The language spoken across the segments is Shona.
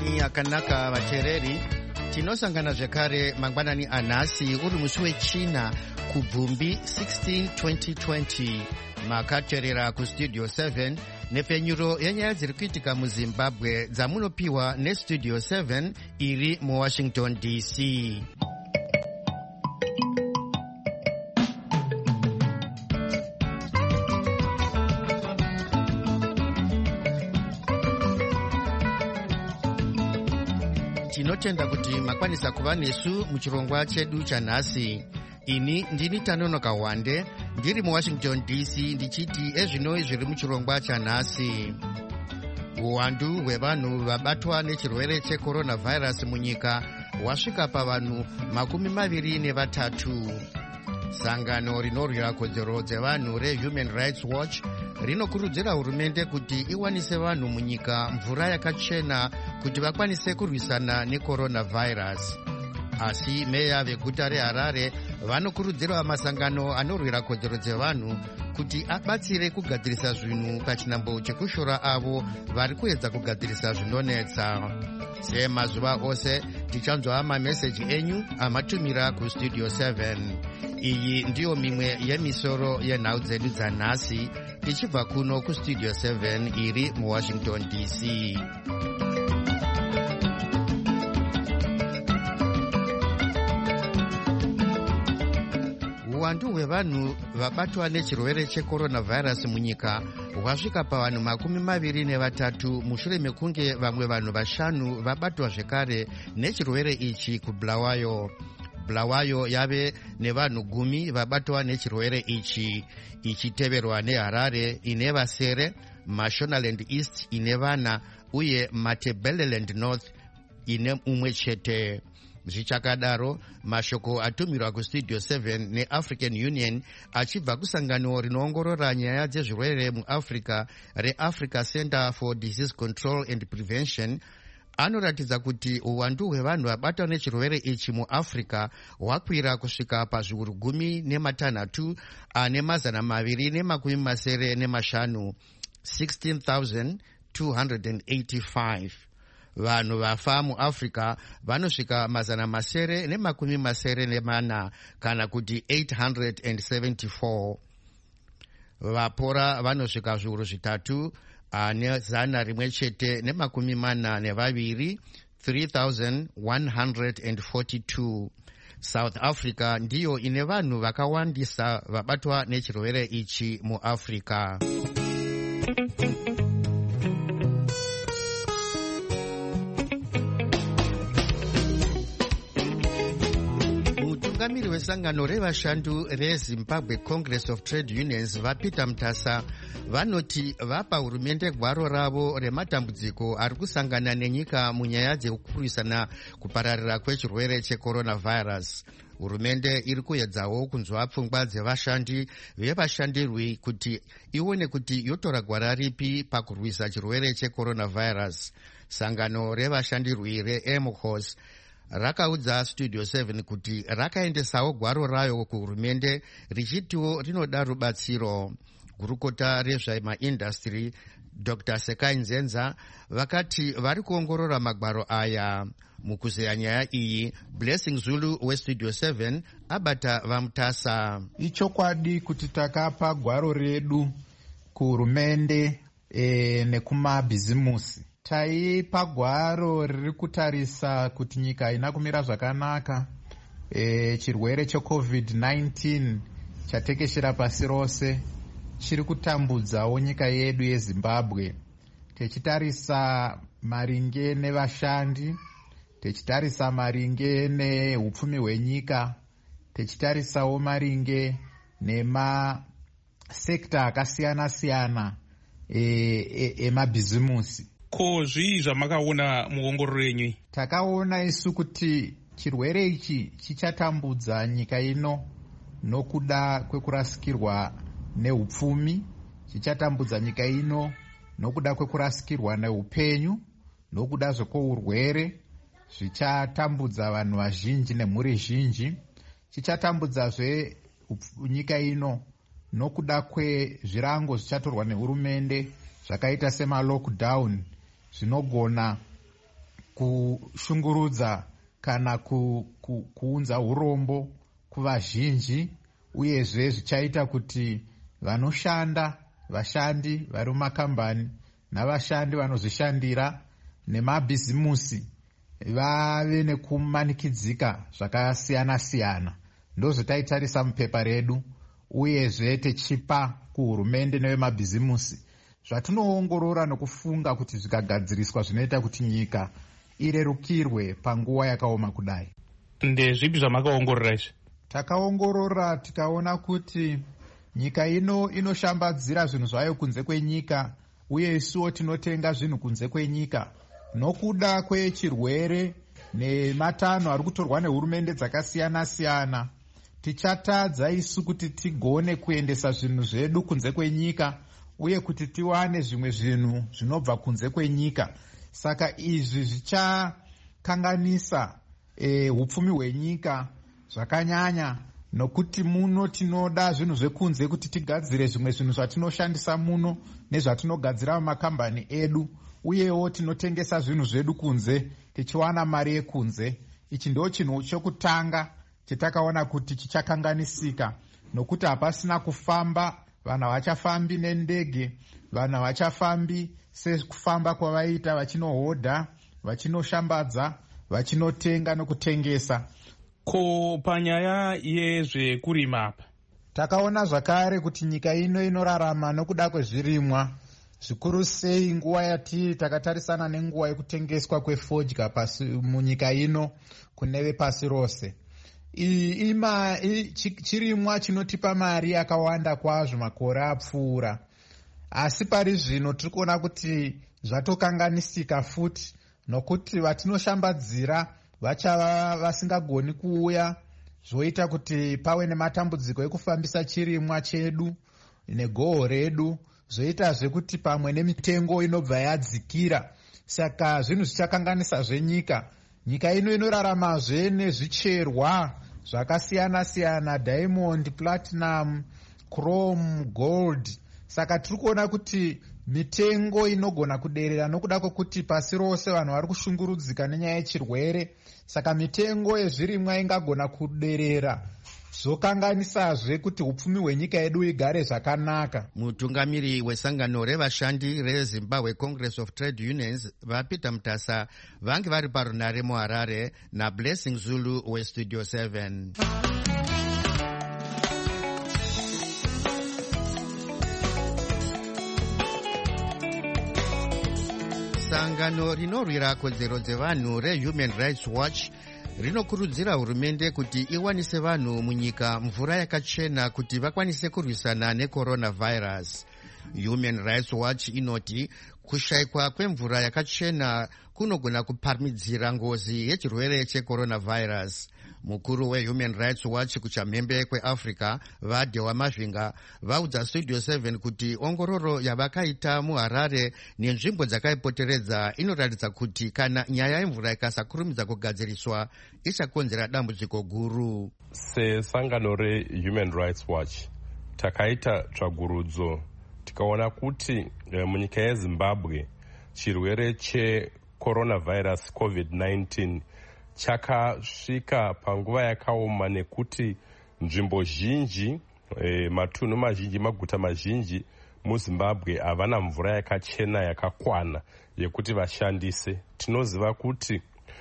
mangwanani akanaka vateereri. Tinosangana zvekare mangwanani anhasi uri musi wechina kubvumbi 16 2020. Makateerera kustudio 7 nepfenyuro yenyaya dziri kuitika muzimbabwe dzamunopiwa nestudio 7 iri muwashington dc. Tinotenda kuti makwanisa kuva nesu muchirongwa chedu chanhasi. Ini ndini Tanonoka Wande ndiri muwashington dc ndichiti ezvino zviri muchirongwa chanhasi. Uwandu hwevanhu vabatwa nechirwere checoronavirus munyika hwasvika pavanhu 23. Sangano rinorwira kodzero dzevanhu reHuman Rights Watch rinokurudzira hurumende kuti iwanise vanhu munyika mvura yakachena kuti vakwanise kurwisana necoronavirus. Asi meya veguta reHarare vanokurudzira masangano anorwira kodzero dzevanhu kuti abatsire kugadzirisa zvinhu pachinambo chekushora avo vari kuedza kugadzirisa zvinonetsa. Semazuva ose tichanzwa mameseji enyu amatumira kustudio 7. Iyi ndiyo mimwe yemisoro yenhau dzedu dzanhasi tichibva kuno kustudio 7 iri muwashington dc. Uwandu hwevanhu vabatwa nechirwere checoronavirus munyika hwasvika pavanhu 23 mushure mekunge vamwe vanhu 5 vabatwa zvekare nechirwere ichi kuBulawayo. Bulawayo yave nevanhu 10 vabatwa nechirwere ichi, ichiteverwa neHarare ine vasere, Mashonaland East ine vana uye Matabeleland North ine umwe chete. Zvichakadaro, mashoko atumirwa kustudio 7 neAfrican Union achibva kusangano rinoongorora nyaya dzezvirwere muAfrica reAfrica Center for Disease Control and Prevention anoratidza kuti uwandu hwevanhu vabatwa nechirwere ichi muAfrica hwakwira kusvika pazviuru 16 ane 285 16,285. Vanhu vafa muAfrica vanosvika 984 kana kuti 874. Vapora vanosvika zviuru 3 ane 142 3,142. South Africa ndiyo ine vanhu vakawandisa vabatwa nechirwere ichi muAfrica. Mutungamiri wesangano revashandu reZimbabwe Congress of Trade Unions vaPeter Mutasa vanoti vapa hurumende gwaro ravo rematambudziko ari kusangana nenyika munyaya dzekukurwisana kupararira kwechirwere checoronavirus. Hurumende iri kuedzawo kunzwa pfungwa dzevashandi vevashandirwi kuti ione kuti yotora gwara ripi pakurwisa chirwere checoronavirus. Sangano revashandirwi reMCOS rakaudza studio 7 kuti rakaendesawo gwaro rayo kuhurumende richitiwo rinoda rubatsiro. Gurukota rezvemaindastry Dr. Sekai Nzenza vakati vari kuongorora magwaro aya. Mukuzeya nyaya iyi, Blessing Zulu westudio 7 abata vaMutasa. Ichokwadi kuti takapa gwaro redu kuhurumende nekumabhizimusi. Taipa gwaro riri kutarisa kuti nyika haina kumira zvakanaka. Chirwere cheCovid-19 chatekeshera pasi rose chiri kutambudzawo nyika yedu yeZimbabwe. Techitarisa maringe nevashandi, techitarisa maringe neupfumi hwenyika, techitarisawo maringe nemasekta akasiyana-siyana emabhizimusi. Ko zvii zvamakaona muongororo yenyu? Takaona isu kuti chirwere ichi chichatambudza nyika ino nokuda kwekurasikirwa neupfumi, chichatambudza nyika ino nokuda kwekurasikirwa neupenyu, nokuda zvekwourwere, zvichatambudza vanhu vazhinji nemhuri zhinji, chichatambudzazve nyika ino nokuda kwezvirango zvichatorwa nehurumende zvakaita semalockdown zvinogona kushungurudza kana kuunza urombo kuvazhinji, uyezve zvichaita kuti vashandi vari mumakambani navashandi vanozvishandira nemabhizimusi vave nekumanikidzika zvakasiyana-siyana. Ndozvataitarisa mupepa redu, uyezve tichipa kuhurumende nevemabhizimusi zvatinoongorora nokufunga kuti zvikagadziriswa zvinoita kuti nyika irerukirwe panguva yakaoma kudai. Ndezvipi zvamakaongorora izvi? Takaongorora tikaona kuti nyika ino inoshambadzira zvinhu zvayo kunze kwenyika, uye isuwo tinotenga zvinhu kunze kwenyika. Nokuda kwechirwere nematanho ari kutorwa nehurumende dzakasiyana-siyana, tichatadza isu kuti tigone kuendesa zvinhu zvedu kunze kwenyika, uye kuti tiwane zvimwe zvinhu zvinobva kunze kwenyika. Saka izvi zvichakanganisa upfumi hwenyika zvakanyanya, nokuti muno tinoda zvinhu zvekunze kuti tigadzire zvimwe zvinhu zvatinoshandisa muno nezvatinogadzira mumakambani edu, uyewo tinotengesa zvinhu zvedu kunze tichiwana mari yekunze. Ichi ndo chinhu chokutanga chetakaona kuti chichakanganisika, nokuti hapasina kufamba, vanhu havachafambi nendege, vanhu havachafambi sekufamba kwavaita vachinohodha, vachinoshambadza, vachinotenga nokutengesa. Ko panyaya yezvekurima apa, takaona zvakare kuti nyika ino inorarama nokuda kwezvirimwa, zvikuru sei nguva yatiri takatarisana nenguva yekutengeswa kwefodya munyika ino kune vepasi rose. Chirimwa chinotipa mari yakawanda kwazvo makore apfuura, asi pari zvino tiri kuona kuti zvatokanganisika futi, nokuti vatinoshambadzira vachava vasingagoni kuuya, zvoita kuti pave nematambudziko ekufambisa chirimwa chedu negoho redu, zvoitazve kuti pamwe nemitengo inobva yadzikira. Saka zvinhu zvichakanganisa zvenyika. Nyika ino inoraramazve nezvicherwa zvakasiyana-siyana, diamond, platinum, chrome, gold. Saka tiri kuona kuti mitengo inogona kuderera nokuda kwekuti pasi rose vanhu vari kushungurudzika nenyaya yechirwere. Saka mitengo yezvirimwa ingagona kuderera, zvokanganisazve kuti upfumi hwenyika yedu igare zvakanaka. Mutungamiri wesangano revashandi reZimbabwe Congress of Trade Unions vaPeter Mutasa vange vari parunare muHarare naBlessing Zulu weStudio 7. Sangano rinorwira kodzero dzevanhu reHuman Rights Watch rinokurudzira hurumende kuti iwanise vanhu munyika mvura yakachena kuti vakwanise kurwisana necoronavirus. Human Rights Watch inoti kushayikwa kwemvura yakachena kunogona kuparidzira ngozi yechirwere checoronavirus. Mukuru weHuman Rights Watch kuchamhembe kweAfrica vaDewa Mavhinga vaudza Studio 7 kuti ongororo yavakaita muHarare nenzvimbo dzakaipoteredza inoratidza kuti kana nyaya yemvura ikasakurumidza kugadziriswa ichakonzera dambudziko guru. Sesangano reHuman Rights Watch takaita tsvagurudzo tikaona kuti munyika yeZimbabwe chirwere checoronavirus COVID-19 chakasvika panguva yakaoma, nekuti nzvimbo zhinji, matunhu mazhinji, maguta mazhinji muZimbabwe havana mvura yakachena yakakwana yekuti vashandise. Tinoziva kuti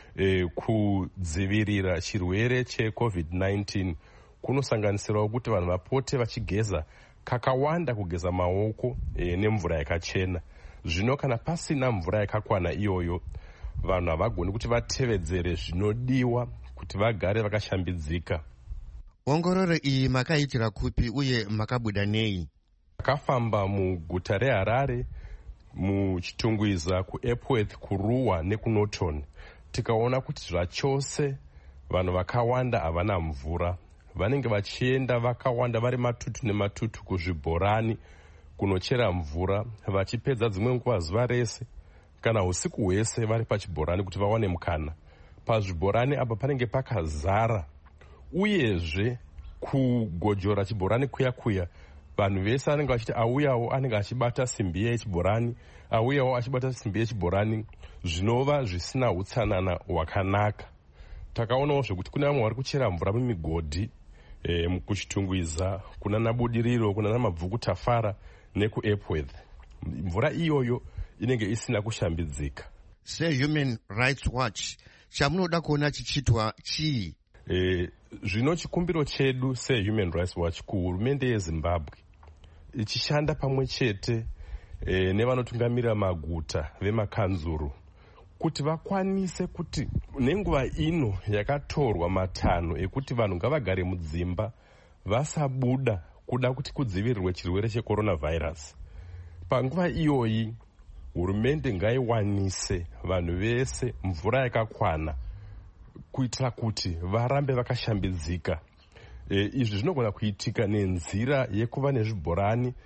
kudzivirira chirwere cheCovid-19 kunosanganisirawo kuti vanhu vapote vachigeza kakawanda, kugeza maoko nemvura yakachena. Zvino kana pasina mvura yakakwana iyoyo, vanhu havagoni kuti vatevedzere zvinodiwa kuti vagare vakashambidzika. Ongororo iyi makaitira kupi uye makabuda nei? Takafamba muguta reHarare, muchitungwiza kuEpworth, kuRuwa nekuNorton. Tikaona kuti zvachose vanhu vakawanda havana mvura. Vanenge vachienda vakawanda vari matutu nematutu kuzvibhorani kunochera mvura, vachipedza dzimwe nguva zuva rese kana usiku hwese vari pachibhorani kuti vawane mukana. Pazvibhorani apa panenge pakazara, uyezve kugojora chibhorani kuya vanhu vese anenge vachiti auyawo anenge achibata simbi yechibhorani, auyawo achibata simbi yechibhorani, zvinova zvisina utsanana hwakanaka. Takaonawo zvekuti kune vamwe vari kuchera mvura mumigodhi kuchitungwiza, kuna Nabudiriro, kuna Namabvukutafara nekuEpworth. Mvura iyoyo inenge isina kushambidzika. SeHuman Rights Watch, chamunoda kuona chichitwa chii? Zvino chikumbiro chedu seHuman Rights Watch kuhurumende yeZimbabwe ichishanda pamwe chete nevanotungamirira maguta vemakanzuru kuti vakwanise kuti nenguva ino yakatorwa matanho ekuti vanhu ngavagare mudzimba vasabuda kuda kuti kudzivirirwe chirwere checoronavirus. Panguva iyoyi hurumende ngaiwanise vanhu vese mvura yakakwana kuitira kuti varambe vakashambidzika. Izvi zvinogona kuitika nenzira yekuva nezvibhorani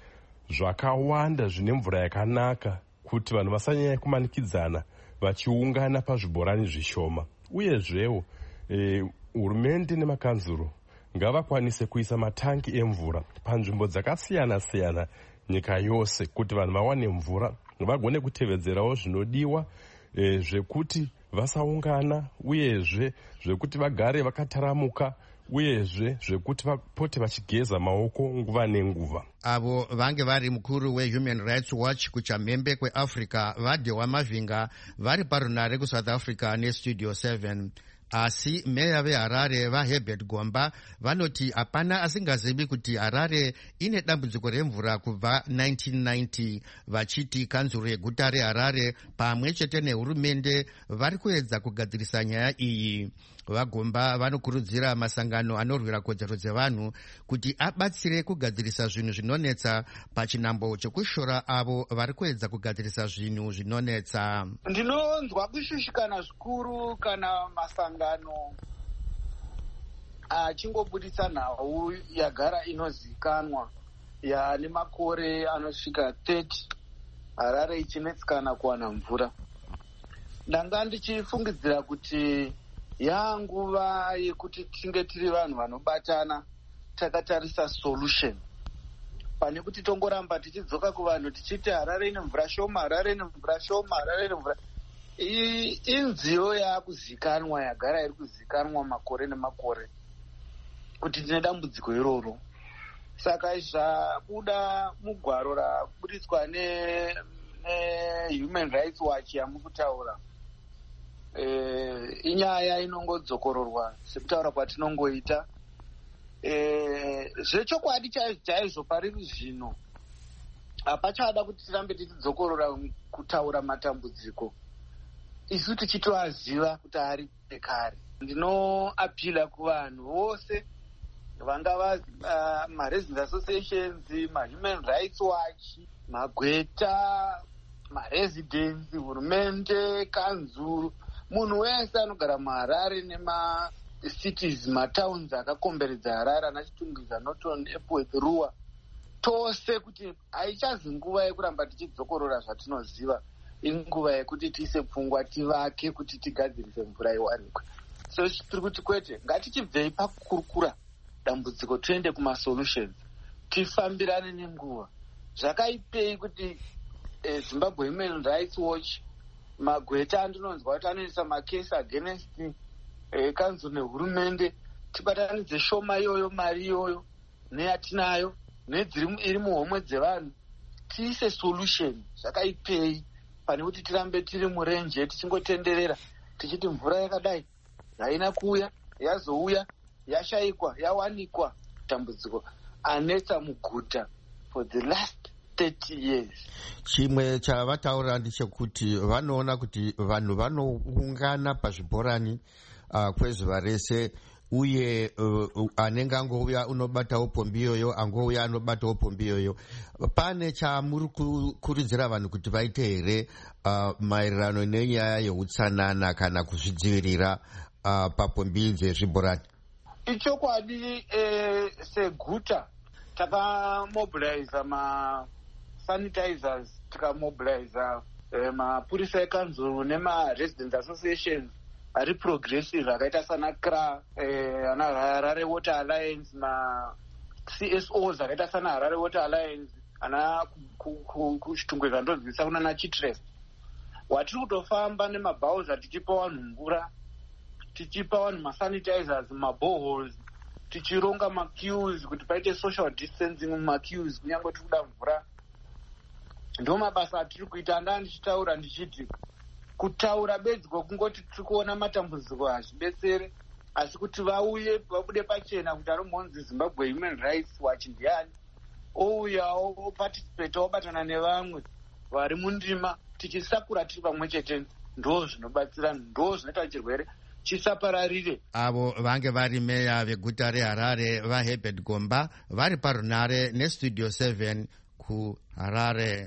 zvakawanda zvine mvura yakanaka kuti vanhu vasanyanya kumanikidzana vachiungana pazvibhorani zvishoma. Uyezvewo hurumende nemakanzuro ngavakwanise kuisa matangi emvura panzvimbo dzakasiyana siyana nyika yose kuti vanhu vawane mvura, vagone kutevedzerawo zvinodiwa zvekuti vasaungana, uyezve zvekuti vagare vakataramuka, uyezve zvekuti vapote vachigeza maoko nguva nenguva. Avo vange vari mukuru weHuman Rights Watch kuchamhembe kweAfrica Vadhewa Mavhinga vari parunare kuSouth Africa neStudio 7. Asi meya veHarare vaHerbert Gomba vanoti hapana asingazivi kuti Harare ine dambudziko remvura kubva 1990, vachiti kanzuro yeguta reHarare pamwe chete nehurumende vari kuedza kugadzirisa nyaya iyi. Vagomba vanokurudzira masangano anorwira kodzero dzevanhu kuti abatsire kugadzirisa zvinhu zvinonetsa pachinambo chekushora avo vari kuedza kugadzirisa zvinhu zvinonetsa. Ndinonzwa kushushikana zvikuru kana masangano achingobudisa nhau yagara inozikanwa yaane makore anosvika 30 Harare ichinetsikana kuwana mvura. Ndanga ndichifungidzira kuti yanguva yekuti tinge tiri vanhu vanobatana takatarisa solution pane kuti tongoramba tichidzoka kuvanhu tichiti Harare ine mvura shoma, Harare ine mvura shoma, Harare ine mvura. Inziyo yakuzikanwa yagara iri kuzikanwa makore nemakore kuti tine dambudziko iroro. Saka zvabuda mugwaro rabuditswa neHuman Rights Watch yamukutaura inyaya inongodzokororwa sekutaura kwatinongoita. Zvechokwadi chaizvo pariri zvino hapachada kuti tirambe tichidzokorora kutaura matambudziko isu tichitoaziva kuti ari pekare. Ndinoapila kuvanhu vose vangava maresidents associations, maHuman Rights Watch, magweta, maresidents, hurumende, kanzuru, munhu wese anogara muHarare nemacitiz, matowns akakomberedza Harare, anachitungwiza, Norton, Epworth, Ruwa, tose kuti haichazi nguva yekuramba tichidzokorora zvatinoziva, inguva yekuti tiise pfungwa tivake kuti tigadzirise mvura iwanikwe. So tiri kuti kwete, ngatichibvei pakukurukura dambudziko tiende kumasolutions, tifambirane nenguva. Zvakaipei kuti Zimbabwe Human Rights Watch, magweta andinonzwa kuti anoisa makesi against kanzuro nehurumende, tibatanidze shoma iyoyo, mari iyoyo neyatinayo iri muhomwe dzevanhu, tiise solution. Zvakaipei pane kuti tirambe tiri murenje tichingotenderera tichiti mvura yakadai haina kuuya, yazouya, yashayikwa, yawanikwa. Dambudziko anetsa muguta for the last 30 years. Chimwe chavataura ndechekuti vanoona kuti vanhu vanoungana pazvibhorani kwezuva rese, uye anenge angouya unobatawo pombi iyoyo, angouya anobatawo pombi iyoyo. Pane chamuri kukurudzira vanhu kuti vaite here maererano nenyaya yeutsanana kana kuzvidzivirira papombi dzezvibhorani? Ichokwadi seguta takamobiliza masanitizers, tikamobiliza mapurisa ekanzuru nemaresidents associations ari progressive akaita sana CRA, ana Harare Water Alliance, CSOs akaita sana Harare Water Alliance, ana kuchitungwe kandonzisa kunana Chitrust. Watiri kutofamba nemabhauza tichipa vanhu mvura, tichipa vanhu masanitizers, maboreholes, tichironga maqueues kuti paite social distancing mumaqueues kunyange tiri kuda mvura. Ndo mabasa atiri kuita. Andanga ndichitaura ndichiti kutaura bedzi kwekungoti tiri kuona matambudziko hazvibetsere, asi kuti vauye vabude pachena kuti anombonzi Zimbabwe Human Rights Watch ndiani, ouyawo oparticipate obatana nevamwe vari mundima tichisakura tiri pamwe chete. Ndo zvinobatsira, ndo zvinoita chirwere chisapararire. Avo vange vari meya veguta reHarare vaHerbert Gomba vari parunare nestudio 7 kuHarare.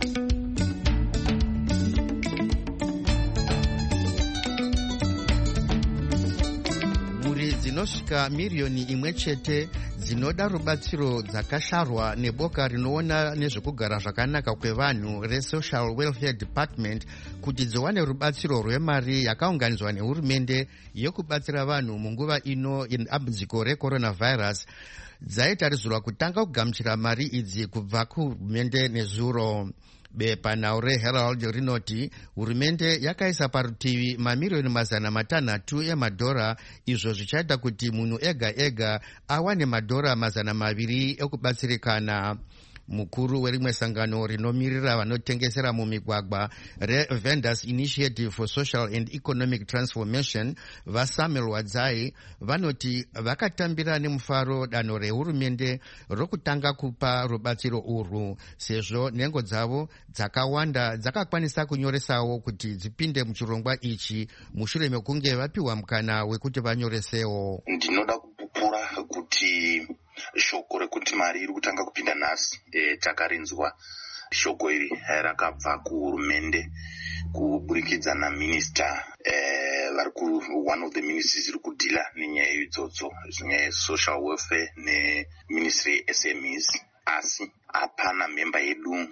Dzinosvika miriyoni imwe chete dzinoda rubatsiro dzakasharwa neboka rinoona nezvekugara zvakanaka kwevanhu reSocial Welfare Department kuti dziwane rubatsiro rwemari yakaunganidzwa nehurumende yokubatsira vanhu munguva ino yedambudziko recoronavirus. Dzaitarisirwa kutanga kugamuchira mari idzi kubva kuhurumende nezuro. Bepa nhau reHerald rinoti hurumende yakaisa parutivi mamiriyoni 600 emadhora, izvo zvichaita kuti munhu ega ega awane madhora 200 ekubatsirikana. Mukuru werimwe sangano rinomirira vanotengesera mumigwagwa reVendors Initiative for Social and Economic Transformation vaSamuel Wadzai vanoti vakatambira nemufaro danho rehurumende rokutanga kupa rubatsiro urwu, sezvo nhengo dzavo dzakawanda dzakakwanisa kunyoresawo kuti dzipinde muchirongwa ichi mushure mekunge vapiwa mukana wekuti vanyoresewo. Ndinoda kupupura kuti shoko rekuti mari iri kutanga kupinda nhasi takarinzwa. Shoko iri rakabva kuhurumende kuburikidza naminista vari one of the ministries iri kudhila nenyaya idzodzo, nyaya social welfare neministry SMEs. Asi hapana memba yedu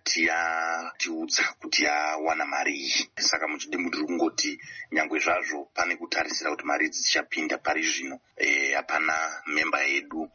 yatiudza kuti yawana mari iyi. Saka muchidimbu tiri kungoti nyangwe zvazvo pane kutarisira kuti mari idzi dzichapinda pari zvino, hapana memba yedu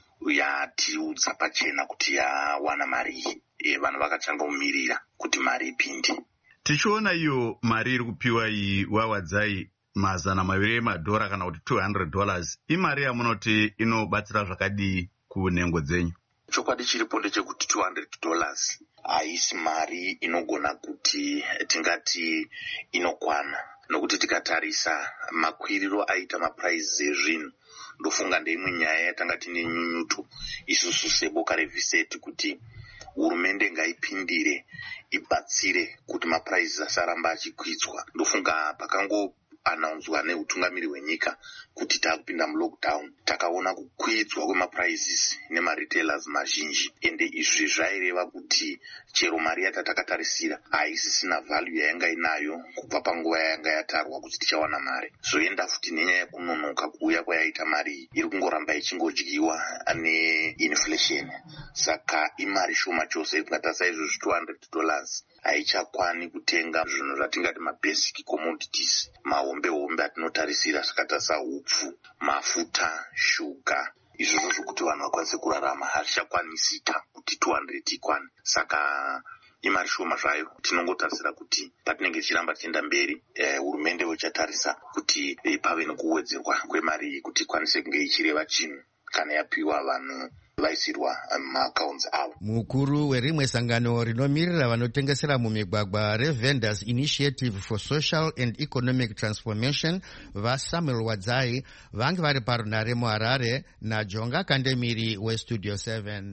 yatiudza pachena kuti yawana mari iyi. Vanhu vakatanga kumirira kuti mari ipinde. Tichiona iyo mari iri kupiwa iyi Wadzai 200 emadhora kana kuti $200, imari yamunoti inobatsira zvakadii kunhengo dzenyu? Chokwadi chiripo ndechekuti $200 haisi mari inogona kuti tingati inokwana, nokuti tikatarisa makwiriro aita mapuraizi ezvinhu ndofunga ndeimwe nyaya yatanga tine nyunyuto isusu seboka reViseti kuti hurumende ngaipindire ibatsire kuti mapuraizi asaramba achikwidzwa. Ndofunga pakangoanaudzwa neutungamiri hwenyika kuti takupinda mulockdown takaona kukwidzwa kwemapuraises nemaretailers mazhinji, ende izvi zvaireva kuti chero mari yatatakarisira haisisina value yayanga inayo kubva panguva yayanga yatarwa kuti tichawana mari. Zvoenda futi nenyaya yekunonoka kuuya kwayaita mari iri kungoramba ichingodyiwa neinflation. Saka imari shoma chose. Tikatarisa izvozvi $200 haichakwani kutenga zvinhu zvatingati mabasic commodities, mahombe atinotarisira zvakatarisa upfu, mafuta, shuga. Izvozvo zvokuti vanhu vakwanise kurarama hazvichakwanisika kuti 200 ikwane. Saka imari shoma zvayo. Tinongotarisira kuti patinenge tichiramba tichienda mberi, hurumende ichatarisa kuti pave nekuwedzerwa kwemari iyi kuti ikwanise kunge ichireva chinhu kana yapiwa vanhu vaisirwa maakaunts avo. Mukuru werimwe sangano rinomirira vanotengesera mumigwagwa reVendors Initiative for Social and Economic Transformation vaSamuel Wadzai vange vari parunare muHarare naJonga Kandemiri weStudio 7.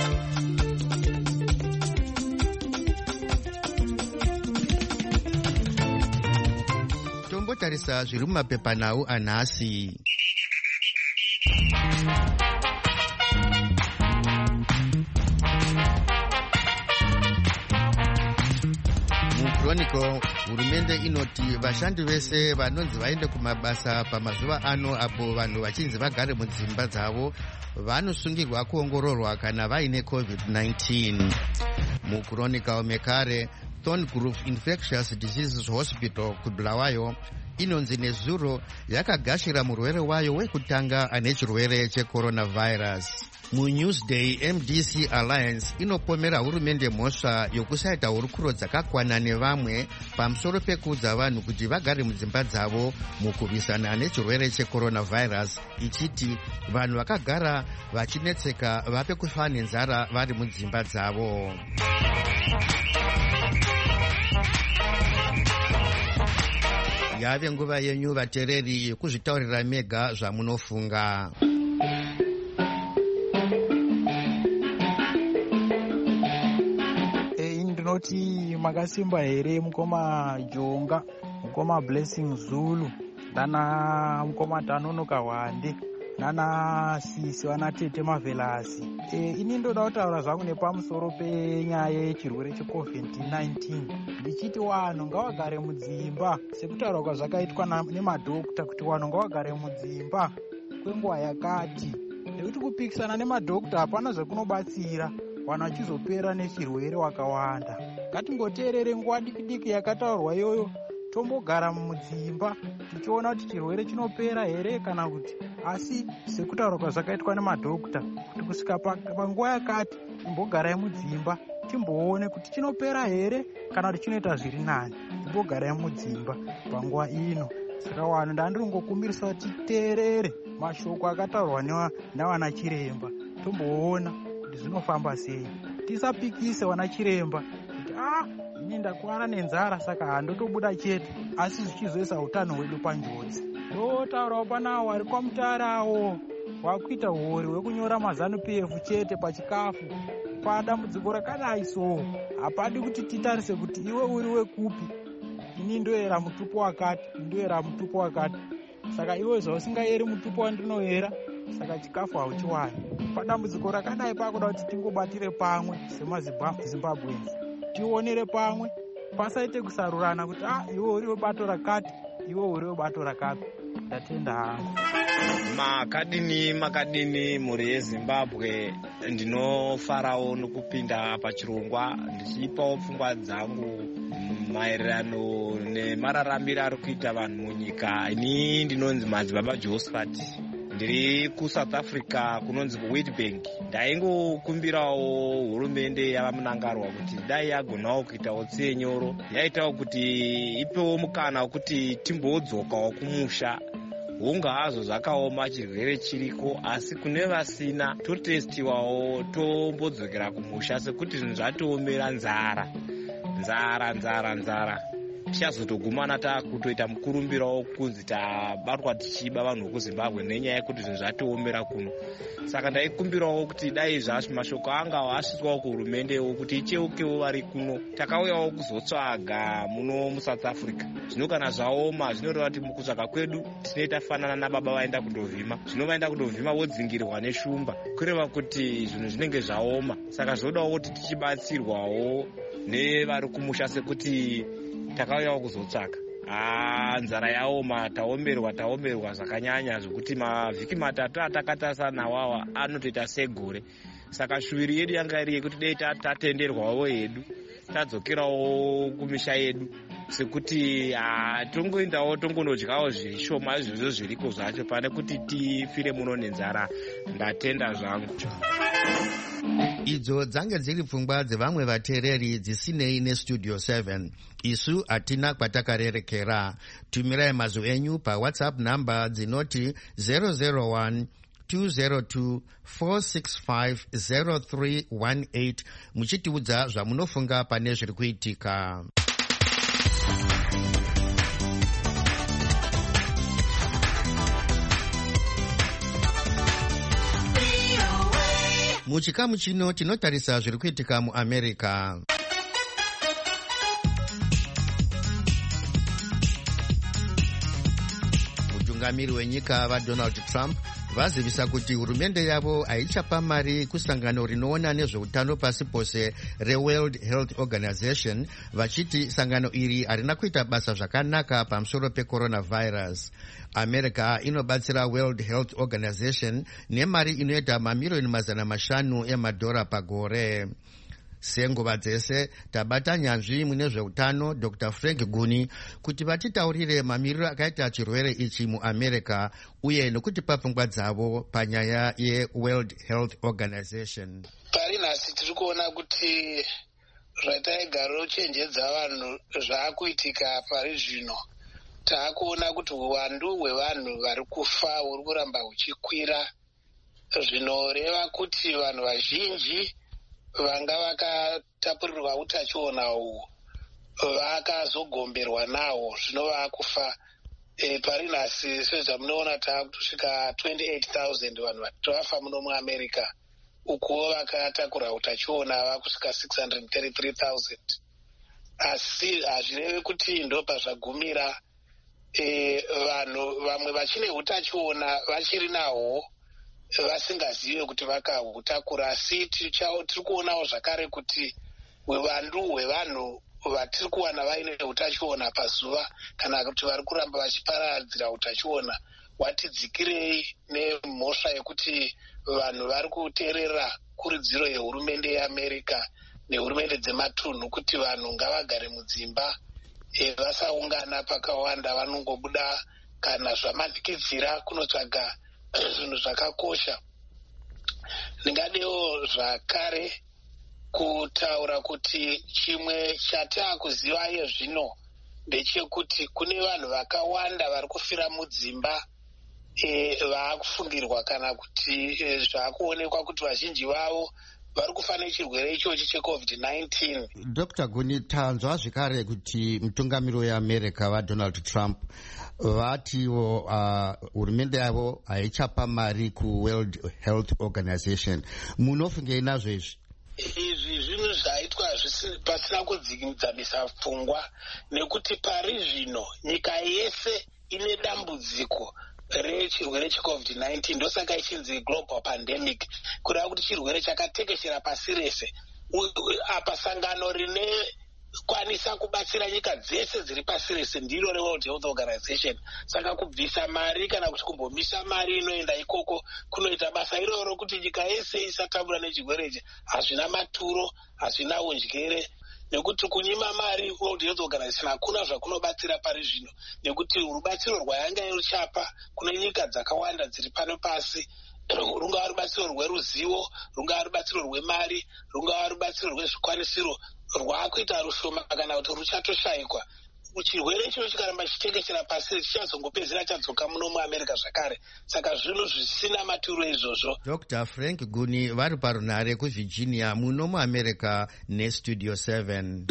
Tombotarisa zviri mumapepanhau anhasi. Chronicle, hurumende inoti vashandi vese vanonzi vaende kumabasa pamazuva ano apo vanhu vachinzi vagare mudzimba dzavo vanosungirwa kuongororwa kana vaine COVID-19. Muchronicle mekare, Thorngrove Infectious Diseases Hospital kuBulawayo inonzi nezuro yakagashira murwere wayo wekutanga ane chirwere checoronavirus. muNewsday, MDC Alliance inopomera hurumende mhosva yokusaita hurukuro dzakakwana nevamwe pamusoro pekuudza vanhu kuti vagare mudzimba dzavo mukurwisana nechirwere checoronavirus, ichiti vanhu vakagara vachinetseka vape kufa nenzara vari mudzimba dzavo. Yave nguva yenyu vatereri yekuzvitaurira mega zvamunofunga. Ndinoti makasimba here mukoma Jonga, mukoma Blessing Zulu, nana mukoma Tanonoka Wande, nana Sisi vanatete Mavelasi. Ini ndoda kutaura zvangu nepamusoro penyaya yechirwere cheCovid-19. Ndichiti vanhu ngavagare mudzimba, sekutaura kwazvakaitwa nemadhokta kuti vanhu ngavagare mudzimba kwenguva yakati. Nekuti kupikisana nemadhokta hapana zvekunobatsira, vanhu vachizopera nechirwere wakawanda. Ngatingoteerere nguva diki yakataurwa iyoyo, tombogara mudzimba tichiona kuti chirwere chinopera here kana kuti, asi sekutaura kwazvakaitwa nemadhokta kuti kusvika panguva yakati timbogarai mudzimba timboone kuti chinopera here kana kuti chinoita zviri nani. Timbogarai mudzimba panguva ino. Saka vanhu ndandiringokumbirisa kuti titeerere mashoko akataurwa navana chiremba, tomboona kuti zvinofamba sei. Tisapikise vana chiremba kuti ini ndakuwana nenzara saka handotobuda chete, asi zvichizoisa utano hwedu panjodzi. Ndotaurawo panawo vari kwamutarawo wakuita hori wekunyora mazanu-PF chete pachikafu. Padambudziko rakadai so hapadi kuti titarise kuti iwe uri wekupi, ini ndoera mutupo wakati, ndoera mutupo wakati. Saka iwe zvausingayeri mutupo wandinoera, saka chikafu hauchiwani. Padambudziko rakadai pakuda kuti tingobatire pamwe semaZimbabweans, tionere pamwe, pasaite kusarurana kuti iwe uri webato rakati, iwe uri webato rakapi. Ndatenda hangu. Makadini mhuri yeZimbabwe, ndinofarawo nokupinda pachirongwa ndichipawo pfungwa dzangu maererano nemararamiro ari kuita vanhu munyika. Ini ndinonzi Madzibaba Josephat, ndiri kuSouth Africa kunonzi kuWitbank. Ndaingokumbirawo hurumende yavamunangarwa kuti dai yagonawo kuitawo tsiye nyoro, yaitawo kuti ipewo mukana wekuti timbodzokawo kumusha. Hunga hazvo zvakaoma chirwere chiriko, asi kune vasina totestiwawo tombodzokera kumusha sekuti zvinhu zvatiomera nzara. Tichazotogumana takutoita mukurumbirawo kunzi tabatwa tichiba vanhu vekuZimbabwe nenyaya yekuti zvinhu zvatiomera kuno. Saka ndaikumbirawo kuti dai mashoko anga asvitswawo kuhurumendewo kuti icheukewo vari kuno. Takauyawo kuzotsvaga muno muSouth Africa. Zvino kana zvaoma zvinoreva kuti mukutsvaga kwedu tinoita fanana nababa vaenda kundovhima. Zvino vaenda kundovhima vodzingirwa neshumba, kureva kuti zvinhu zvinenge zvaoma. Saka zvodawo kuti tichibatsirwawo nevari kumusha sekuti takauyawo kuzotsvaga. Nzara yaoma, taomerwa zvakanyanya zvokuti mavhiki matatu atakatarisa nawawa anotoita segore. Saka shuviri yedu yanga iri yekuti dei tatenderwawo hedu tadzokerawo kumisha yedu, sekuti tongoendawo tongonodyawo zvishoma izvozvo zviriko zvacho pane kuti tifire muno nenzara. Ndatenda zvangu. Idzo dzange dziri pfungwa dzevamwe vateereri dzisinei neStudio 7. Isu hatina kwatakarerekera. Tumirai mazwi enyu paWhatsApp namba dzinoti 001 202 465 0318 muchitiudza zvamunofunga pane zviri kuitika. Muchikamu chino tinotarisa zviri kuitika muAmerica. Mutungamiri wenyika vaDonald Trump vazivisa kuti hurumende yavo haichapa mari kusangano rinoona nezveutano pasi pose reWorld Health Organization, vachiti sangano iri harina kuita basa zvakanaka pamusoro pecoronavirus. America inobatsira World Health Organization nemari inoita $500 million pagore. senguva dzese tabata nyanzvi mune zveutano Dr. Frank Guni kuti vatitaurire mamiriro akaita chirwere ichi muamerica uye nekutipa pfungwa dzavo panyaya yeWorld Health Organization. Pari nhasi tiri kuona kuti zvataigara uchenjedza vanhu zvaakuitika pari zvino. Taakuona kuti uwandu hwevanhu vari kufa huri kuramba huchikwira, zvinoreva kuti vanhu vazhinji vanga vakatapurirwa utachiona uhu vakazogomberwa nawo, zvino vakufa. Pari nhasi sezvamunoona taakusvika 28,000 vanhu vatovafa muno muamerica, ukuwo vakatakura utachiona vakusvika 633,000. Asi hazvirevi kuti ndo pazvagumira. Vanhu vamwe vachine utachiona vachiri nahwo vasingazive kuti vakahutakura. Asi tiri kuonawo zvakare kuti uwandu hwevanhu vatiri kuwana vaine utachiona pazuva kana kuti vari kuramba vachiparadzira utachiona watidzikirei nemhosva yekuti vanhu vari kuteerera kurudziro yehurumende yeAmerica nehurumende dzematunhu kuti vanhu ngavagare mudzimba, vasaungana pakawanda, vanongobuda kana zvamanikidzira kunotsvaga zvinhu zvakakosha. Ndingadewo zvakare kutaura kuti chimwe chataakuziva yezvino ndechekuti kune vanhu vakawanda vari kufira mudzimba vaakufungirwa kana kuti zvaakuonekwa kuti vazhinji vavo vari kufa nechirwere ichochi cheCovid-19. Dr. Guni, tanzwa zvakare kuti mutungamiri weAmerica vaDonald Trump vatiwo hurumende yavo haichapa mari kuWorld Health Organization. Munofungei nazvo izvi? Izvi zvinhu zvaitwa pasina kudzamisa pfungwa, nekuti pari zvino nyika yese ine dambudziko rechirwere cheCovid-19, ndosaka ichinzi global pandemic, kureva kuti chirwere chakatekeshera pasi rese. Apa sangano rinekwanisa kubatsira nyika dzese dziri pasi rese ndiro reWorld Health Organization. Saka kubvisa mari kana kuti kumbomisa mari inoenda ikoko kunoita basa iroro kuti nyika yese isatambura nechirwere ichi hazvina maturo, hazvina unjere. Nekuti kunyima mari World Health Organization hakuna zvakunobatsira pari zvino, nekuti rubatsiro rwayanga ruchapa kune nyika dzakawanda dziri pano pasi, rungava rubatsiro rweruzivo, rungava rubatsiro rwemari, rungava rubatsiro rwezvikwanisiro, rwaakuita rushoma kana kuti ruchatoshayikwa. Chirwere icho chikaramba chitekeshera pasi chichazongopedzera chadzoka muno muAmerica zvakare. Saka zvinhu zvisina maturo izvozvo. Dr. Frank Guni vari parunhare kuVirginia muno muAmerica neStudio 7.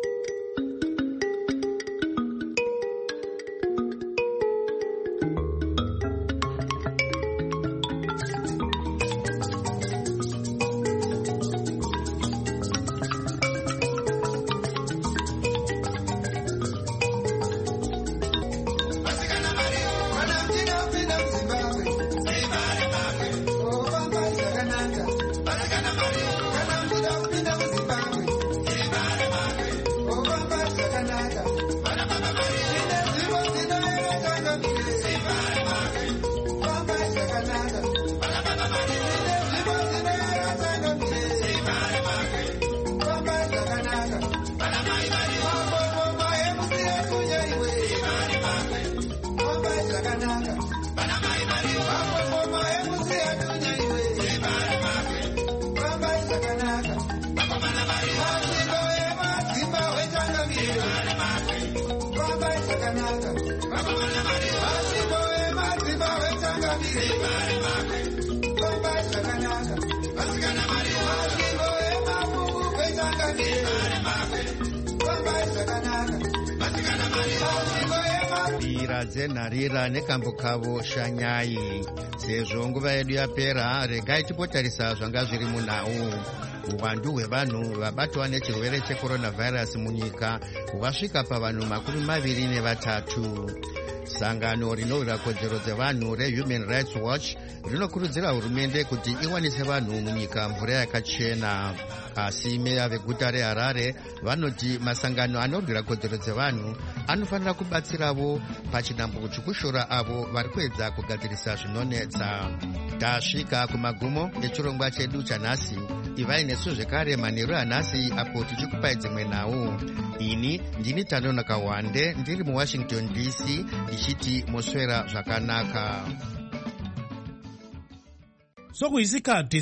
Dzenharira nekambo kavo shanyai. Sezvo nguva yedu yapera, regai tipotarisa zvanga zviri munhau. Uwandu hwevanhu vabatwa nechirwere cheCoronavirus munyika hwasvika pavanhu 23. Sangano rinorwira kodzero dzevanhu reHuman Rights Watch rinokurudzira hurumende kuti iwanise vanhu munyika mvura yakachena. Asi meya veguta reHarare vanoti masangano anorwira kodzero dzevanhu anofanira kubatsiravo pachinambo chekushora avo vari kuedza kugadzirisa zvinonetsa. Tasvika kumagumo echirongwa chedu chanhasi. ivai nesu zvekare manheru anhasi apo tichikupai dzimwe nhau. Ini ndini Tando Kawande ndiri muWashington DC ndichiti moswera zvakanaka. sokuyisikhathi